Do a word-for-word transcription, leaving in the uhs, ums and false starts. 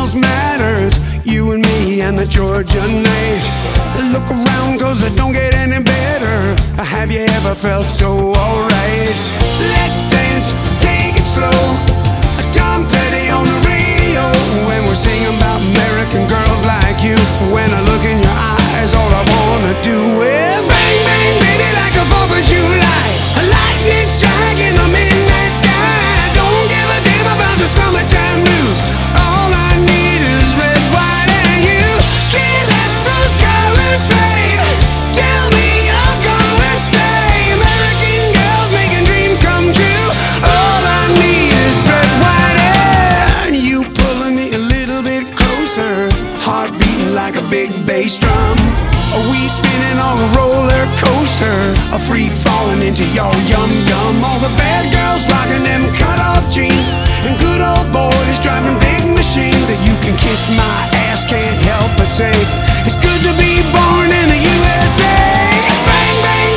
else matters. You and me and the Georgia night. Look around, cause it don't get any better. Have you ever felt so alright? Let's dance, take it slow. Tom Petty on the radio, when we're singing about American girls like you. When I look in your eyes, all I wanna do is bang, bang, baby, like a fourth of July. A lightning strike in the midnight sky. Don't give a damn about the summertime blues. All I need is red, white, and you. Can't let those colors fade. Tell me you're gonna stay. American girls making dreams come true. All I need is red, white, and you pulling me a little bit closer. Heart beating like a big bass drum. We spinning on a roller coaster, a free falling into your yum yum. All the bad girls rocking them cut off jeans, and good old boys driving big machines. And you can kiss my ass, can't help but say it's good to be born in the U S A. Bang bang